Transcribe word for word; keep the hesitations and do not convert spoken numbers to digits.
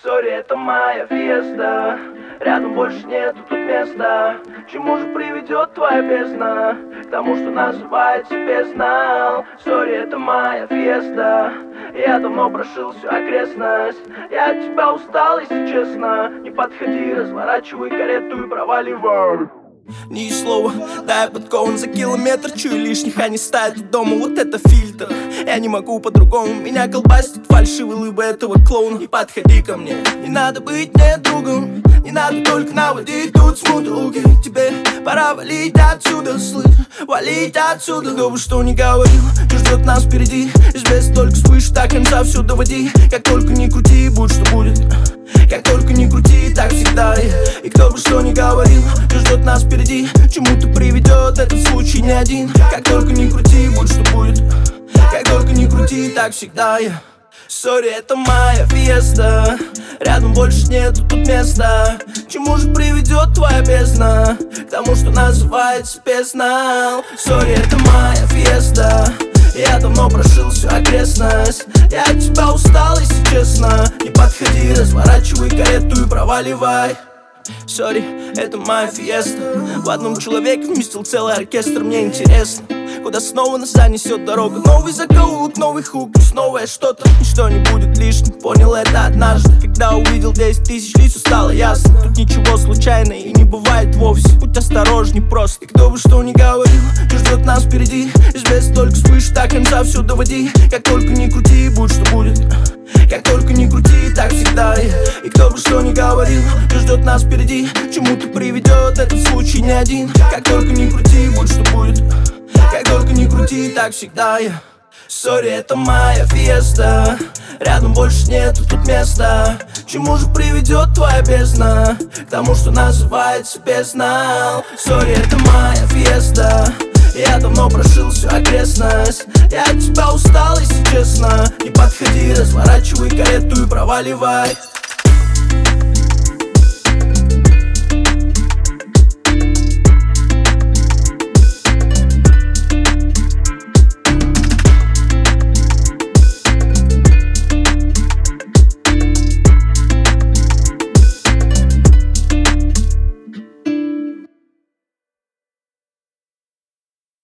Сори, это моя фиеста. Рядом больше нету тут места. Чему же приведет твоя бездна? К тому, что называется бездна. Сори, это моя фиеста. Я давно прошил всю окрестность. Я от тебя устал, если честно. Не подходи, разворачивай карету и проваливай. Ни слова, дай подкован за километр. Чую лишних, они ставят дома, вот это фильтр. Я не могу по-другому, меня колбасит фальшивый лыбы этого клоуна. Не подходи ко мне, не надо быть мне другом. Не надо только наводить тут смут руки. Тебе пора валить отсюда, слышь, валить отсюда. Кто бы что ни говорил, что ждет нас впереди. Из без только вспыш, до конца все доводи. Как только не крути, будь что будет. Как только не крути, так всегда. И кто бы что ни говорил, что ждет нас впереди. Чему-то приведет этот случай не один. Как только не крути, будь что будет. Как только не крути, так всегда. Сори, это моя фиеста. Рядом больше нету тут места. Чему же приведет твоя бездна? К тому, что называется бездна. Сори, это моя фиеста. Я давно прошил всю окрестность. Я от тебя устал, если честно. Не подходи, разворачивай карету и проваливай. Сори, это моя фиеста. В одном человеке вместил целый оркестр. Мне интересно, куда снова нас занесет дорога. Новый закоулок, новый хук, плюс новое что-то. Ничто не будет лишним, понял это однажды. Когда увидел десять тысяч лиц, стало ясно. Тут ничего случайно и не бывает вовсе. Будь осторожней просто. И кто бы что ни говорил, что ждет нас впереди. Из без только вспыш, до конца все доводи. Как только не крути, будь что будет. Как только не крути, так всегда. И кто бы что ни говорил, что ждет нас впереди. Чему-то приведет этот случай не один. Как только не крути, будь что будет. Как только не крути, так всегда. Сори, это моя фиеста. Рядом больше нету тут места. Чему же приведет твоя бездна? К тому, что называется бездна. Сори, это моя фиеста. Я давно прошил всю окрестность. Я от тебя устал, если честно. Не подходи, разворачивай карету и проваливай.